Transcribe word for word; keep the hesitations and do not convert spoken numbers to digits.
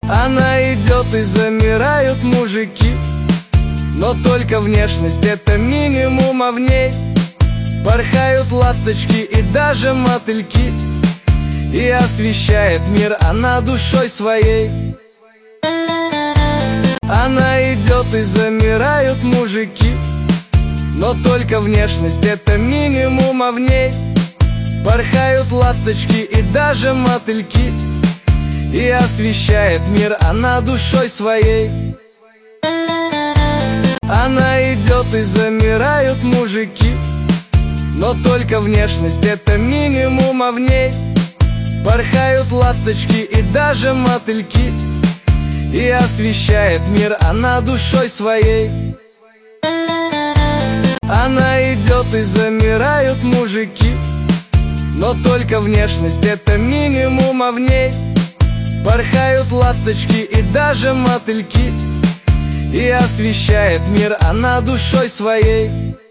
Она идет и замирают мужики, но только внешность — это минимум, а в ней порхают ласточки и даже мотыльки. И освещает мир она душой своей. Она идет и замирают мужики, но только внешность — это минимум, а в ней порхают ласточки и даже мотыльки. И освещает мир она душой своей. Она идет и замирают мужики, но только внешность — это минимум, а в ней порхают ласточки и даже мотыльки. И освещает мир она душой своей. Она идет и замирают мужики, но только внешность — это минимум, а в ней порхают ласточки и даже мотыльки. И освещает мир она душой своей.